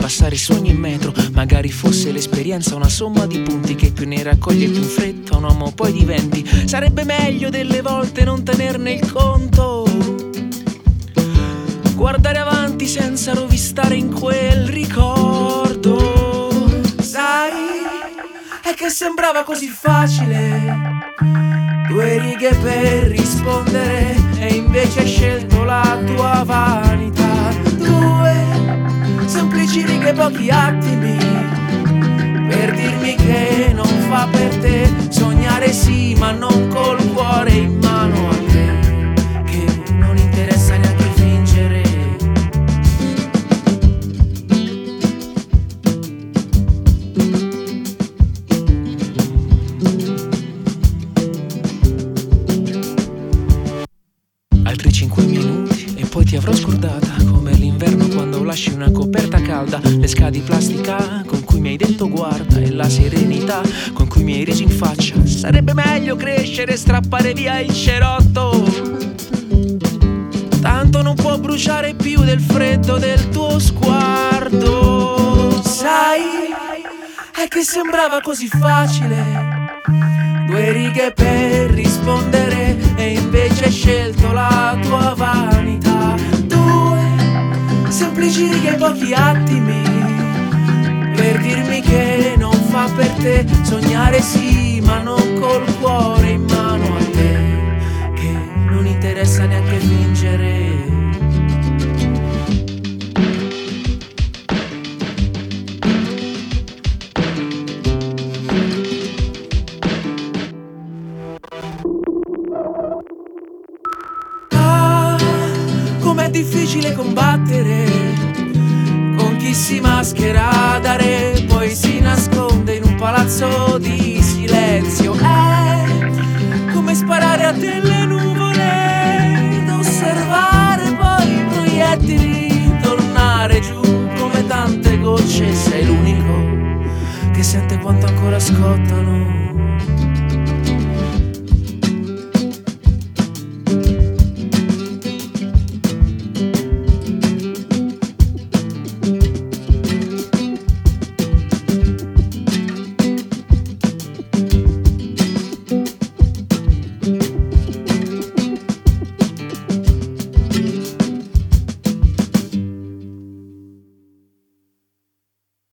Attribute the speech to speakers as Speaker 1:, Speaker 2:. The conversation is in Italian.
Speaker 1: passare su ogni metro. Magari fosse l'esperienza una somma di punti che più ne raccoglie più in fretta un uomo poi diventi. Sarebbe meglio delle volte non tenerne il conto, guardare avanti senza rovistare in quel ricordo. Sai, è che sembrava così facile, 2 righe per rispondere, e invece hai scelto la tua vanità. 2 semplici righe, pochi attimi per dirmi che non fa per te. Sognare sì, ma non col cuore in mano a te, che non interessa neanche fingere. Altri 5 minuti e poi ti avrò scordata, come l'inverno quando lasci una coperta calda. Le scale di plastica con cui mi hai detto guarda e la serenità con cui mi hai reso in faccia. Sarebbe meglio crescere e strappare via il cerotto, tanto non può bruciare più del freddo del tuo sguardo. Sai, è che sembrava così facile, 2 righe per rispondere, e invece hai scelto la tua vanità. 2 semplici righe, pochi attimi per dirmi che non fa per te. Sognare sì, ma non col cuore in mano a te, che non interessa neanche fingere. Com'è difficile combattere con chi si maschera da re, poi si nasconde in un palazzo di silenzio. È come sparare a delle nuvole ed osservare poi i proiettili tornare giù come tante gocce. Sei l'unico che sente quanto ancora scottano.